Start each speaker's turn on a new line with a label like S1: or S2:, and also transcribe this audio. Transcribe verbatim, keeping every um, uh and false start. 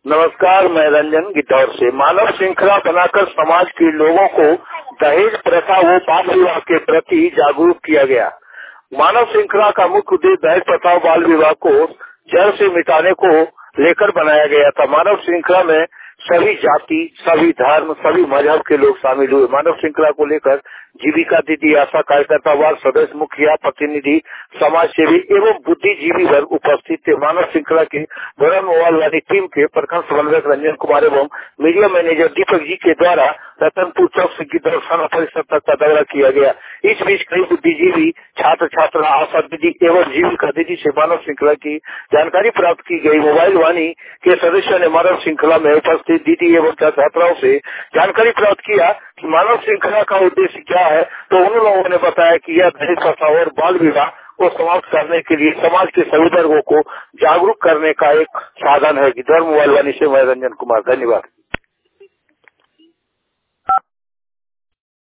S1: नमस्कार, मैं रंजन गिद्धौर से। मानव श्रृंखला बनाकर समाज के लोगों को दहेज प्रथा व बाल विवाह के प्रति जागरूक किया गया। मानव श्रृंखला का मुख्य उद्देश्य दहेज प्रथा व बाल विवाह को जड़ से मिटाने को लेकर बनाया गया था। मानव श्रृंखला में सभी जाति, सभी धर्म, सभी मजहब के लोग शामिल हुए। मानव श्रृंखला को लेकर जीविका दीदी, आशा कार्यकर्ता, वार्ड सदस्य, मुखिया, प्रतिनिधि, समाज सेवी एवं बुद्धिजीवी वर्ग उपस्थित थे। मानव श्रृंखला के दौरान मोबाइल वाली टीम के प्रखंड समन्वयक रंजन कुमार एवं मीडिया मैनेजर दीपक जी के द्वारा रतनपुर चौक से गिद्धौर थाना परिसर तक का दौरा किया गया। इस बीच कई बुद्धिजीवी, छात्र छात्रा, आशा दीदी एवं जीविका दीदी से मानव श्रृंखला की जानकारी प्राप्त की गई। मोबाइल वाणी के सदस्यों ने मानव श्रृंखला में उपस्थित दीदी एवं छात्राओं से जानकारी प्राप्त किया कि मानव श्रृंखला का उद्देश्य क्या है। तो उन लोगों ने बताया कि यह दहेज प्रथा और बाल विवाह को समाप्त करने के लिए समाज के सभी वर्गों को जागरूक करने का एक साधन है। गिद्धौर मोबाइल वाणी से मैं रंजन कुमार, धन्यवाद।